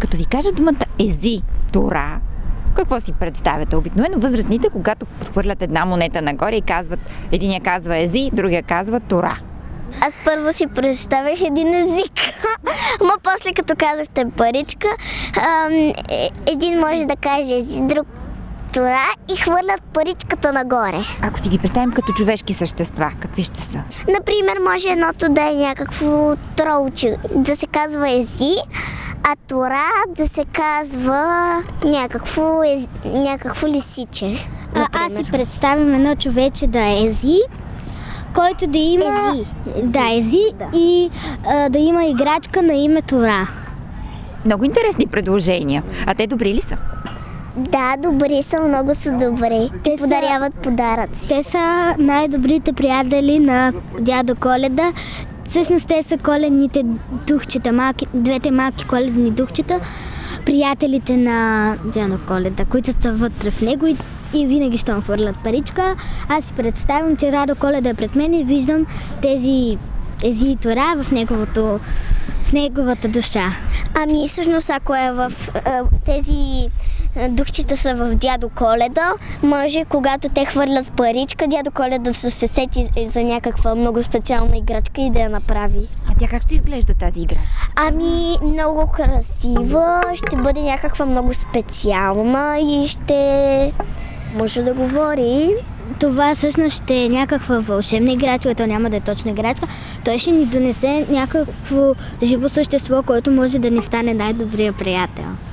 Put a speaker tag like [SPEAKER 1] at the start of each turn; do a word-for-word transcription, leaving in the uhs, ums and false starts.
[SPEAKER 1] Като ви кажа думата ези, тора, какво си представяте? Обикновено възрастните, когато подхвърлят една монета нагоре и казват, единия казва ези, другия казва тора.
[SPEAKER 2] Аз първо си представях един език, ама после като казахте паричка, един може да каже ези, друг тора и хвърлят паричката нагоре.
[SPEAKER 1] Ако си ги представим като човешки същества, какви ще са?
[SPEAKER 2] Например, може едното да е някакво тролче, да се казва ези, а тора да се казва някакво, ез... някакво лисиче.
[SPEAKER 3] А, аз си представям едно човече да е ези, който да има...
[SPEAKER 2] Ези.
[SPEAKER 3] Да, ези да. И а, да има играчка на име Тора.
[SPEAKER 1] Много интересни предложения. А те добри ли са?
[SPEAKER 2] Да, добри са, много са добри. Те подаряват подаръци.
[SPEAKER 3] Те са най-добрите приятели на дядо Коледа. Всъщност те са коледните духчета, малки, двете малки коледни духчета, приятелите на дядо Коледа, които са вътре в него и, и винаги ще му хвърлят паричка. Аз си представям, че Радо Коледа е пред мен и виждам тези ези и тора в неговото в неговата душа.
[SPEAKER 2] Ами всъщност ако е в тези духчета са в дядо Коледа, може когато те хвърлят паричка, дядо Коледа се сети за някаква много специална играчка и да я направи.
[SPEAKER 1] А тя как ще изглежда тази играчка?
[SPEAKER 2] Ами много красива, ще бъде някаква много специална и ще може да говори.
[SPEAKER 3] Това всъщност ще е някаква вълшебна играчка, то няма да е точна играчка. Той ще ни донесе някакво живо същество, което може да ни стане най-добрия приятел.